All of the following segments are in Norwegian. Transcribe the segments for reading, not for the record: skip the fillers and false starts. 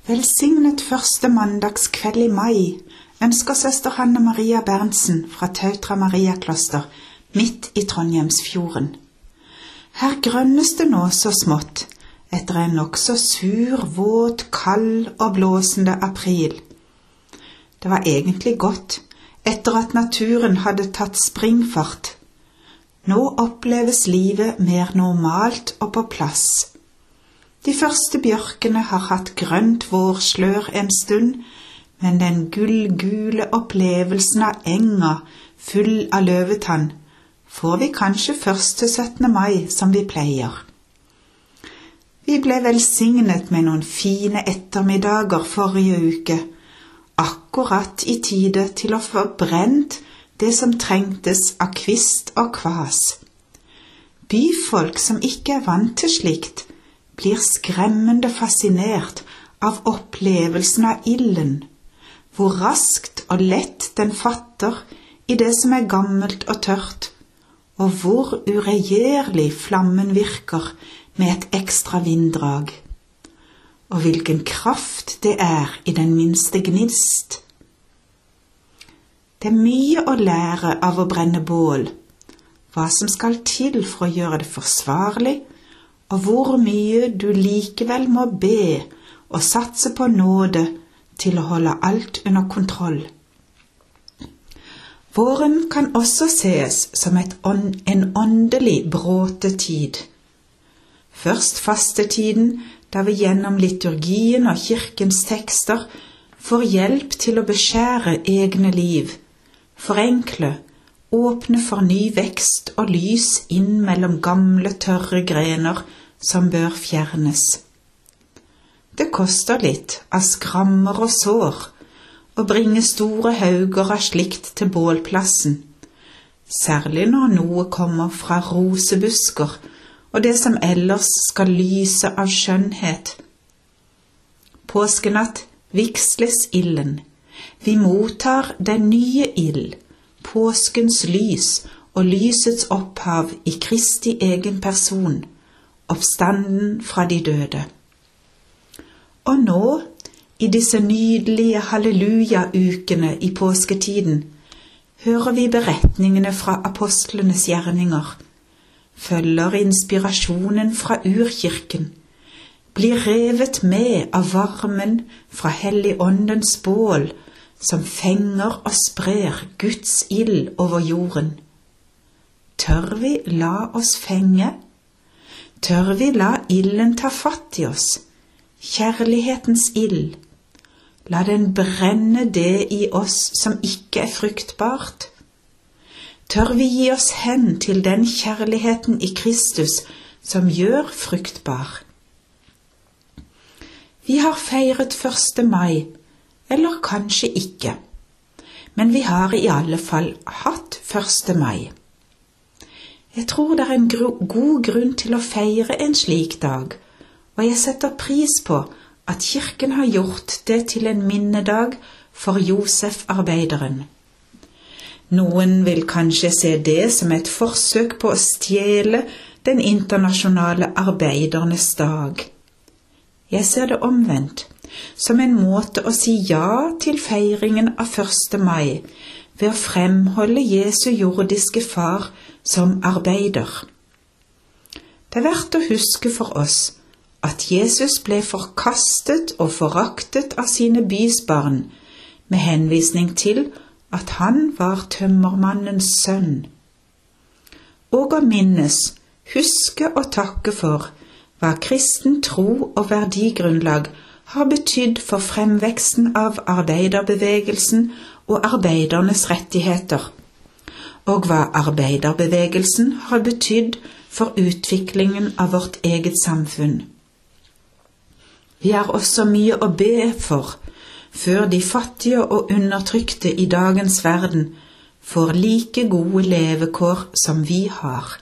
Velsignet første mandagskveld i mai ønsker søster Hanne Maria Berntsen fra Tautra Maria Kloster midt i Trondheimsfjorden. Her grønnes det nå så smått etter en nokså sur, våt, kald og blåsende april. Det var egentlig godt etter at naturen hadde tatt springfart. Nå oppleves livet mer normalt og på plass. De første bjørkene har hatt grønt vårslør en stund, men den gullgule opplevelsen av enga full av løvetann får vi kanskje først til 17. mai som vi pleier. Vi ble velsignet med noen fine ettermiddager forrige uke, akkurat i tide til å få brent det som trengtes av kvist og kvas. Byfolk som ikke er vant til slikt, blir skremmende fascinert av opplevelsen av ilden, hvor raskt og lett den fatter i det som er gammelt og tørt, og hvor uregjerlig flammen virker med et ekstra vinddrag, og hvilken kraft det er i den minste gnist. Det er mye å lære av å brenne bål, hva som skal til for å gjøre det forsvarlig, og hvor mye du likevel må be og satse på nåde til å holde alt under kontroll. Våren kan også ses som en åndelig bråtetid. Først fastetiden, da vi gjennom liturgien og kirkens tekster får hjelp til å beskjære egne liv, forenkle, åpne for ny vekst og lys inn mellom gamle, tørre grener som bør fjernes. Det koster litt av skrammer og sår å bringe store hauger av slikt til bålplassen, særlig når noe kommer fra rosebusker og det som ellers skal lyse av skjønnhet. Påskenatt vigsles ilden. Vi mottar den nye ild, påskens lys og lysets opphav i Kristi egen person, oppstanden fra de døde. Og nå, i disse nydelige halleluja-ukene i påsketiden, hører vi beretningene fra apostlenes gjerninger, følger inspirasjonen fra urkirken, blir revet med av varmen fra Helligåndens bål, som fenger og sprer Guds ild over jorden. Tør vi la oss fenge? Tør vi la ilden ta fatt i oss? Kjærlighetens ild. La den brenne det i oss som ikke er fruktbart. Tør vi gi oss hen til den kjærligheten i Kristus som gjør fruktbar? Vi har feiret 1. mai, eller kanskje ikke, men vi har i alle fall hatt 1. mai. Jeg tror det er en god grunn til å feire en slik dag, og jeg setter pris på at kirken har gjort det til en minnedag for Josef arbeideren. Noen vil kanskje se det som et forsøk på å stjele den internasjonale arbeidernes dag. Jeg ser det omvendt, som en måte å si ja til feiringen av 1. mai, ved å fremholde Jesu jordiske far som arbeider. Det er verdt å huske for oss at Jesus ble forkastet og foraktet av sine bysbarn, med henvisning til at han var tømmermannens sønn. Og å minnes, huske og takke for hva kristen tro og verdigrunnlag har betydd for fremveksten av arbeiderbevegelsen og arbeidernes rettigheter, og hva arbeiderbevegelsen har betydd for utviklingen av vårt eget samfunn. Vi har også mye å be for, før de fattige og undertrykte i dagens verden får like gode levekår som vi har.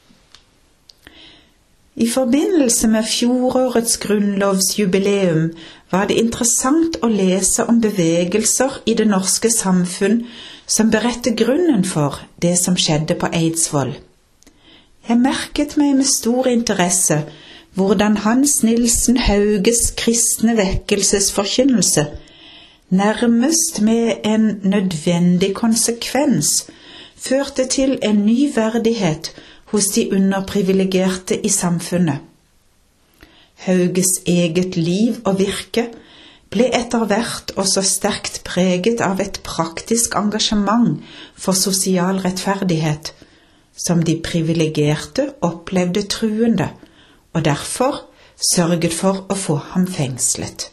I forbindelse med fjorårets grunnlovsjubileum var det interessant å lese om bevegelser i det norske samfunn som beretter grunnen for det som skjedde på Eidsvoll. Jeg merket meg med stor interesse hvordan Hans Nilsen Hauges kristne vekkelsesforkynnelse nærmest med en nødvendig konsekvens førte til en ny verdighet hos de underprivilegerte i samfunnet. Hauges eget liv og virke ble etter hvert også sterkt preget av et praktisk engasjement for sosial rettferdighet, som de privilegerte opplevde truende, og derfor sørget for å få ham fengslet.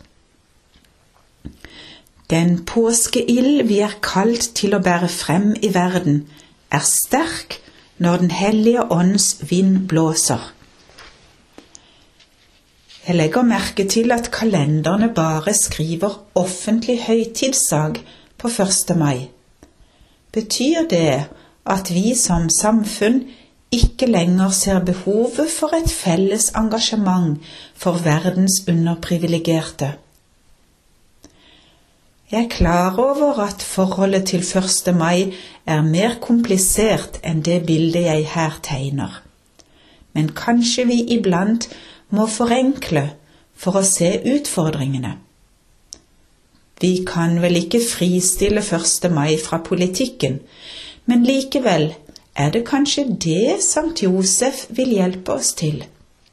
Den påskeild vi er kalt til å bære frem i verden, er sterk når Den hellige ånds vind blåser. Jeg legger merke til at kalenderne bare skriver offentlig høytidsdag på 1. mai. Betyr det at vi som samfunn ikke lenger ser behovet for et felles engasjement for verdens underprivilegerte? Jeg er klar over at forholdet til 1. mai er mer komplisert enn det bildet jeg her tegner. Men kanskje vi iblant må forenkle for å se utfordringene. Vi kan vel ikke fristille 1. mai fra politikken, men likevel er det kanskje det Sankt Josef vil hjelpe oss til.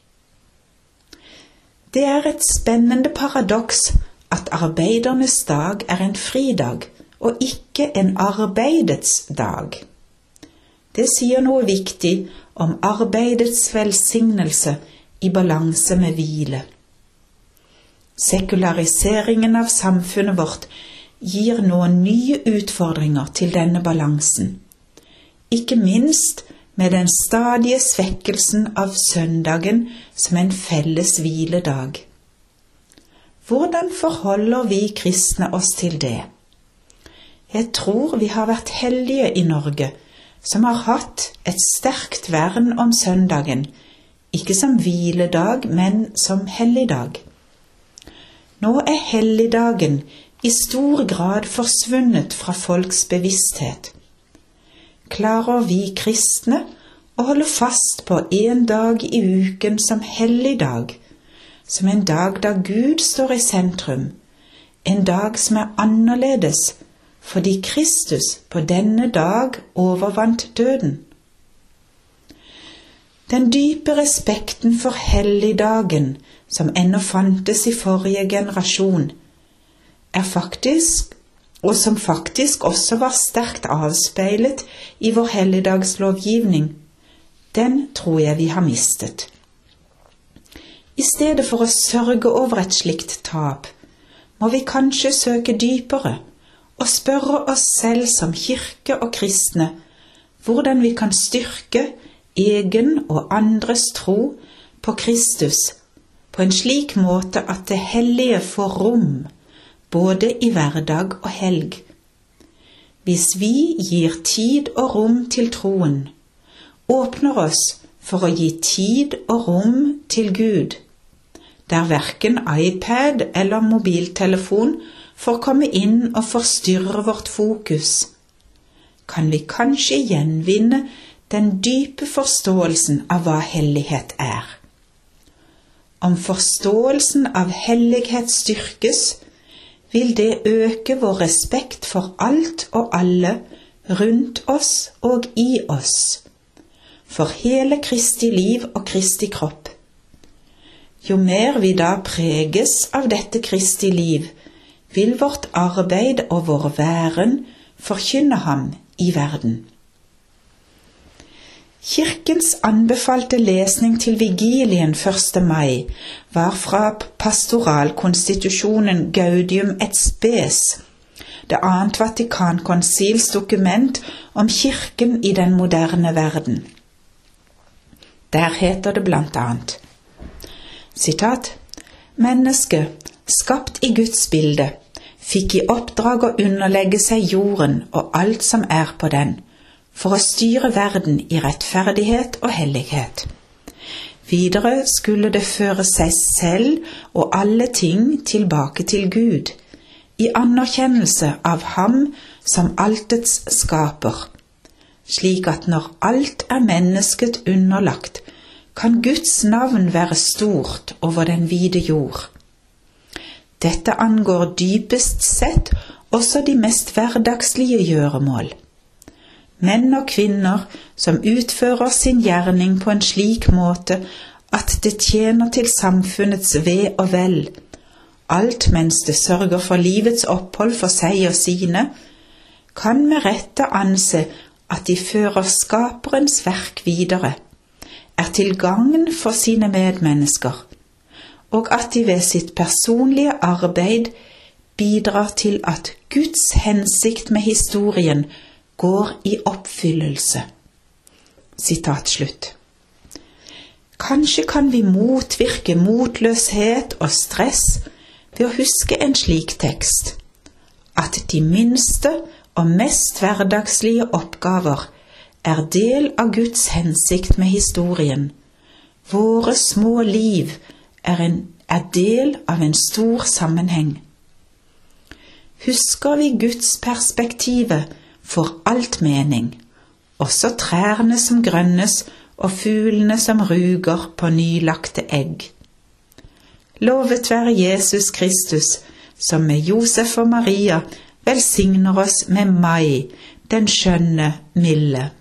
Det er et spennende paradoks at arbeidernes dag er en fridag, og ikke en arbeidets dag. Det sier noe viktig om arbeidets velsignelse i balanse med hvile. Sekulariseringen av samfunnet vårt gir nå nye utfordringer til denne balansen, ikke minst med den stadige svekkelsen av søndagen som en felles hviledag. Hvordan forholder vi kristne oss til det? Jeg tror vi har vært heldige i Norge, som har hatt et sterkt vern om søndagen, ikke som hviledag, men som helligdag. Nå er helligdagen i stor grad forsvunnet fra folks bevissthet. Klarer vi kristne å holde fast på en dag i uken som helligdag, som en dag da Gud står i sentrum, en dag som er annerledes, fordi Kristus på denne dag overvant døden? Den dype respekten for helligdagen, som ennå fantes i forrige generasjon, og som faktisk også var sterkt avspeilet i vår helligdagslovgivning, den tror jeg vi har mistet. I stedet for å sørge over et slikt tap, må vi kanskje søke dypere og spørre oss selv som kirke og kristne hvordan vi kan styrke egen og andres tro på Kristus på en slik måte at det hellige får rom både i hverdag og helg. Hvis vi gir tid og rom til troen, åpner oss for å gi tid og rom til Gud, der hverken iPad eller mobiltelefon får komme inn og forstyrre vårt fokus, kan vi kanskje gjenvinne den dype forståelsen av hva hellighet er. Om forståelsen av hellighet styrkes, vil det øke vår respekt for alt og alle rundt oss og i oss, for hele Kristi liv og Kristi kropp. Jo mer vi da preges av dette Kristi liv, vil vårt arbeid og vår væren forkynne ham i verden. Kirkens anbefalte lesning til vigilien 1. mai var fra pastoralkonstitusjonen Gaudium et Spes, det annet Vatikankonsils dokument om kirken i den moderne verden. Der heter det blant annet, sitat, «Mennesket, skapt i Guds bilde, fikk i oppdrag å underlegge seg jorden og alt som er på den, for å styre verden i rettferdighet og hellighet. Videre skulle det føre seg selv og alle ting tilbake til Gud, i anerkjennelse av ham som altets skaper, slik at når alt er mennesket underlagt, kan Guds navn være stort over den vide jord. Dette angår dypest sett også de mest hverdagslige gjøremål. Menn og kvinner som utfører sin gjerning på en slik måte at det tjener til samfunnets ve og vel, alt mens det sørger for livets opphold for seg og sine, kan med rette anse at de fører skaperens verk videre, er til gagn for sine medmennesker, og at de ved sitt personlige arbeid bidrar til at Guds hensikt med historien går i oppfyllelse. Sitat slutt. Kanskje kan vi motvirke motløshet og stress ved å huske en slik tekst, at de minste og mest hverdagslige oppgaver er del av Guds hensikt med historien. Våre små liv er del av en stor sammenheng. Husker vi Guds perspektive, får alt mening, også trærne som grønnes og fuglene som ruger på nylagte egg. Lovet være Jesus Kristus, som med Josef og Maria velsigner oss med mai, den skjønne, milde